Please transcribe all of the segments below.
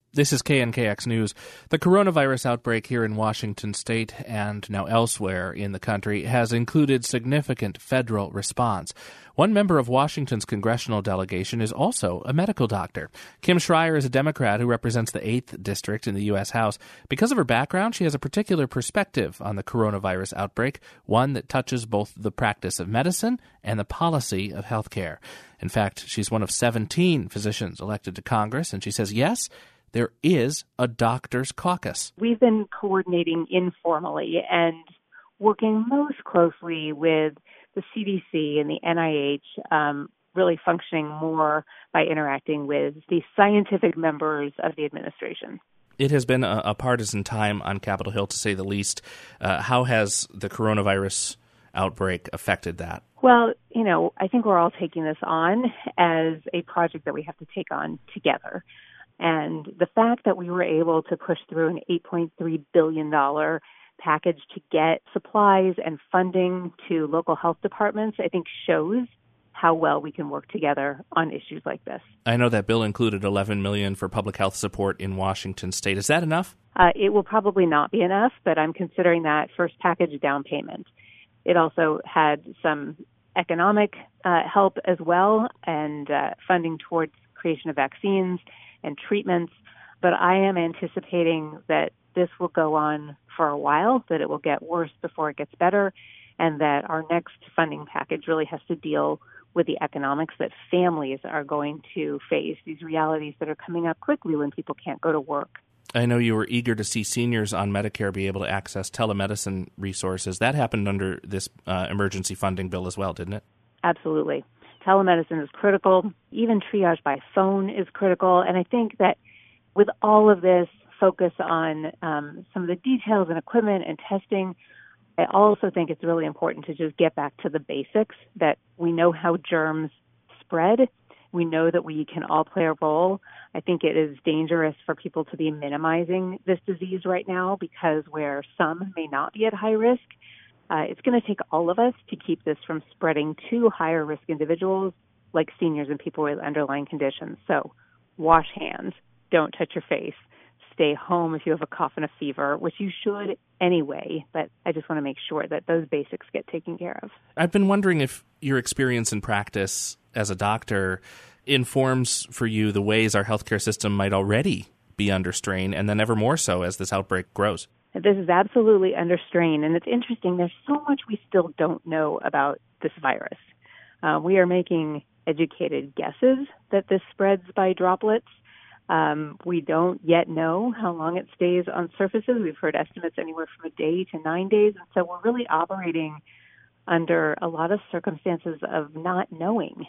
This is KNKX News. The coronavirus outbreak here in Washington state and now elsewhere in the country has included significant federal response. One member of Washington's congressional delegation is also a medical doctor. Kim Schreier is a Democrat who represents the 8th District in the U.S. House. Because of her background, she has a particular perspective on the coronavirus outbreak, one that touches both the practice of medicine and the policy of healthcare. In fact, she's one of 17 physicians elected to Congress, and she says, yes, there is a doctor's caucus. We've been coordinating informally and working most closely with the CDC and the NIH, really functioning more by interacting with the scientific members of the administration. It has been a partisan time on Capitol Hill, to say the least. How has the coronavirus outbreak affected that? Well, I think we're all taking this on as a project that we have to take on together. And the fact that we were able to push through an $8.3 billion package to get supplies and funding to local health departments, I think shows how well we can work together on issues like this. I know that bill included $11 million for public health support in Washington state. Is that enough? It will probably not be enough, but I'm considering that first package down payment. It also had some economic help as well and funding towards creation of vaccines and treatments, but I am anticipating that this will go on for a while, that it will get worse before it gets better, and that our next funding package really has to deal with the economics that families are going to face, these realities that are coming up quickly when people can't go to work. I know you were eager to see seniors on Medicare be able to access telemedicine resources. That happened under this emergency funding bill as well, didn't it? Absolutely. Telemedicine is critical. Even triage by phone is critical. And I think that with all of this focus on some of the details and equipment and testing, I also think it's really important to just get back to the basics, that we know how germs spread. We know that we can all play a role. I think it is dangerous for people to be minimizing this disease right now because where some may not be at high risk, it's going to take all of us to keep this from spreading to higher risk individuals like seniors and people with underlying conditions. So wash hands, don't touch your face, stay home if you have a cough and a fever, which you should anyway, but I just want to make sure that those basics get taken care of. I've been wondering if your experience in practice as a doctor informs for you the ways our healthcare system might already be under strain, and then ever more so as this outbreak grows. This is absolutely under strain, and it's interesting. There's so much we still don't know about this virus. We are making educated guesses that this spreads by droplets. We don't yet know how long it stays on surfaces. We've heard estimates anywhere from a day to 9 days, and so we're really operating under a lot of circumstances of not knowing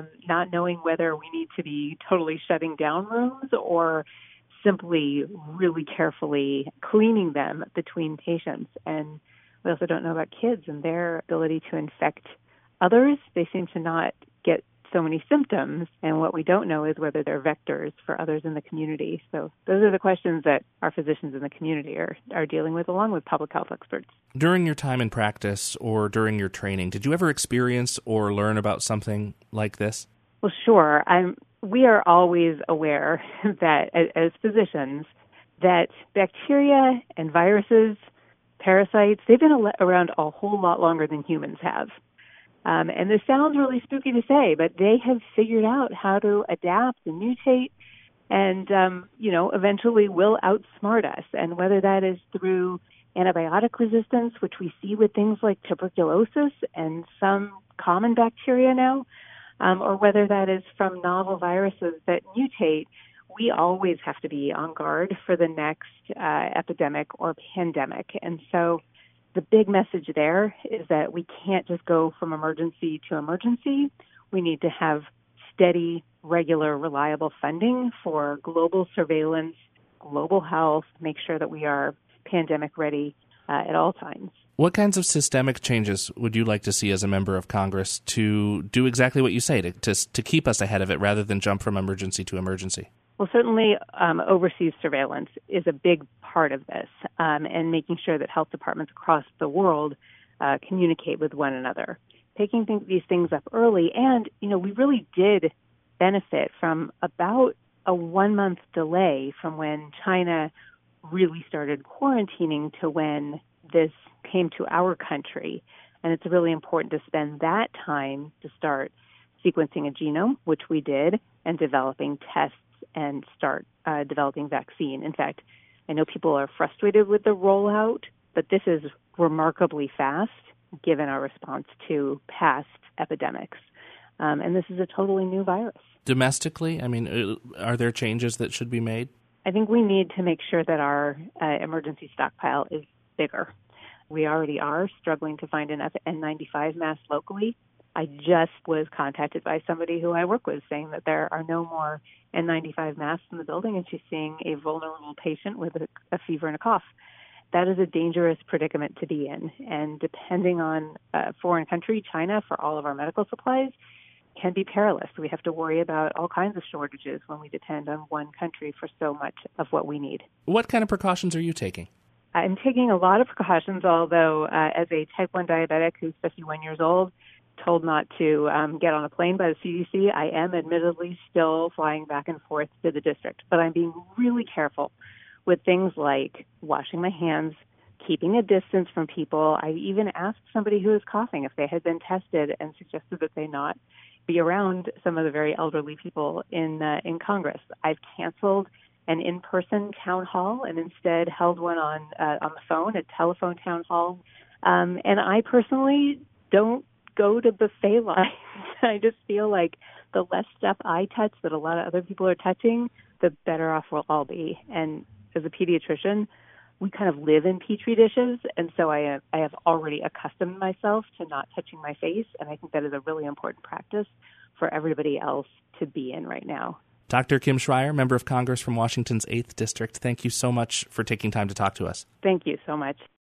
whether we need to be totally shutting down rooms or simply really carefully cleaning them between patients. And we also don't know about kids and their ability to infect others. They seem to not get so many symptoms, and what we don't know is whether they're vectors for others in the community. So those are the questions that our physicians in the community are dealing with, along with public health experts. During your time in practice or during your training, did you ever experience or learn about something like this? Well, sure. We are always aware that, as physicians, that bacteria and viruses, parasites, they've been around a whole lot longer than humans have. And this sounds really spooky to say, but they have figured out how to adapt and mutate and, eventually will outsmart us. And whether that is through antibiotic resistance, which we see with things like tuberculosis and some common bacteria now, or whether that is from novel viruses that mutate, we always have to be on guard for the next epidemic or pandemic. And so the big message there is that we can't just go from emergency to emergency. We need to have steady, regular, reliable funding for global surveillance, global health, make sure that we are pandemic ready at all times. What kinds of systemic changes would you like to see as a member of Congress to do exactly what you say, to keep us ahead of it rather than jump from emergency to emergency? Well, certainly overseas surveillance is a big part of this, and making sure that health departments across the world communicate with one another. Picking these things up early, and, we really did benefit from about a 1-month delay from when China really started quarantining to when this came to our country. And it's really important to spend that time to start sequencing a genome, which we did, and developing tests and start developing vaccine. In fact, I know people are frustrated with the rollout, but this is remarkably fast given our response to past epidemics. And this is a totally new virus. Domestically, are there changes that should be made? I think we need to make sure that our emergency stockpile is bigger. We already are struggling to find enough N95 masks locally. I just was contacted by somebody who I work with saying that there are no more N95 masks in the building, and she's seeing a vulnerable patient with a fever and a cough. That is a dangerous predicament to be in. And depending on a foreign country, China, for all of our medical supplies, can be perilous. We have to worry about all kinds of shortages when we depend on one country for so much of what we need. What kind of precautions are you taking? I'm taking a lot of precautions, although as a type 1 diabetic who's 51 years old, told not to get on a plane by the CDC, I am admittedly still flying back and forth to the district. But I'm being really careful with things like washing my hands, keeping a distance from people. I even asked somebody who was coughing if they had been tested and suggested that they not be around some of the very elderly people in Congress. I've canceled an in-person town hall and instead held one on the phone, a telephone town hall. And I personally don't go to buffet lines. I just feel like the less stuff I touch that a lot of other people are touching, the better off we'll all be. And as a pediatrician, we kind of live in Petri dishes, and so I have already accustomed myself to not touching my face, and I think that is a really important practice for everybody else to be in right now. Dr. Kim Schreier, member of Congress from Washington's 8th District, thank you so much for taking time to talk to us. Thank you so much.